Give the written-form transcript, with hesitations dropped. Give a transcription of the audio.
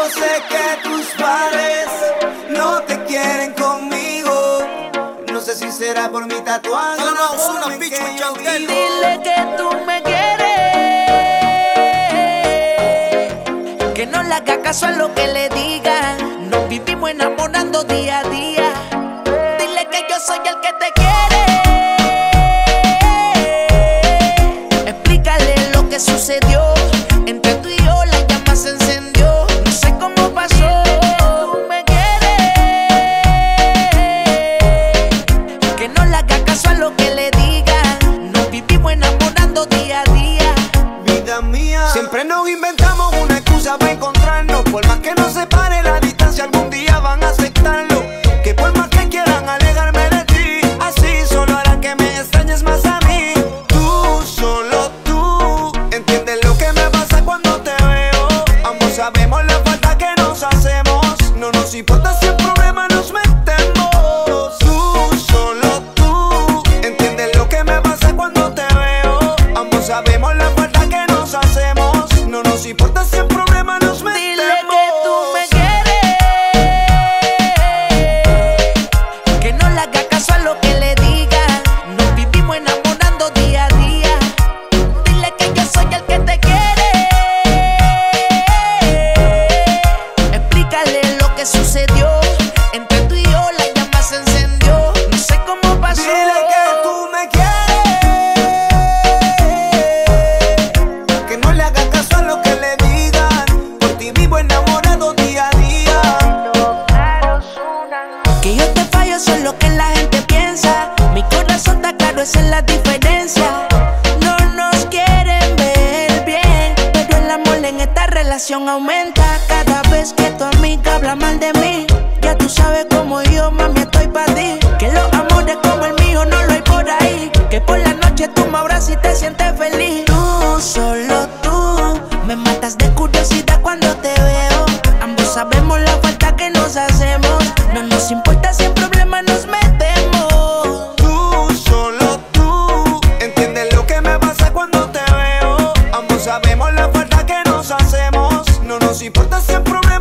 sé que tus padres no te quieren conmigo. No sé si será por mi tatuaje. Dile que tú me quieres, que no le haga caso a lo que le digan. Nos vivimos enamorando día a día. Dile que yo soy el que te quiere. Explícale lo que sucedió. Entre tú y yo la llama se encendió. No sé cómo pasó. Tú me quieres, que no le haga caso a lo que le digan. Nos vivimos enamorando día a día. Vida mía, siempre nos inventamos una excusa para encontrarnos. Por más que nos separe la distancia, algún día van a aceptarlo. Que por más que quieran alejarme de ti, así solo hará que me extrañes más a mí. Tú, solo tú, entiendes lo que me pasa cuando te veo. Ambos sabemos la falta que nos hacemos. No nos importa si el problema nos metemos. Tú, solo tú, entiendes lo que me pasa cuando te veo. Ambos sabemos la falta que nos hacemos. No nos importa si el problema nos metemos. Dile que tú me quieres, que no le haga caso a lo que le digan. Nos vivimos enamorando día a día. Dile que yo soy el que te quiere. Explícale lo que sucedió. Entre tú y yo la llama se encendió. No sé cómo pasó. Dile que tú me quieres, que no le hagas caso a lo que le digan. Por ti vivo enamorado día a día. Que yo te fallo, eso es lo que la gente piensa. Mi corazón está claro, esa es la diferencia. No nos quieren ver bien, pero el amor en esta relación aumenta. Cada vez que tu amiga habla mal de mí, ya tú sabes como yo, mami, estoy pa' ti. Que los amores como el mío no lo hay por ahí. Que por la noche tú me abrazas y te sientes feliz. Tú, solo tú, me matas de curiosidad cuando te veo. Ambos sabemos la falta que nos hacemos. No nos importa si en problemas nos metemos. Tú, solo tú, entiendes lo que me pasa cuando te veo. Ambos sabemos la falta que nos hacemos. No nos importa si el problema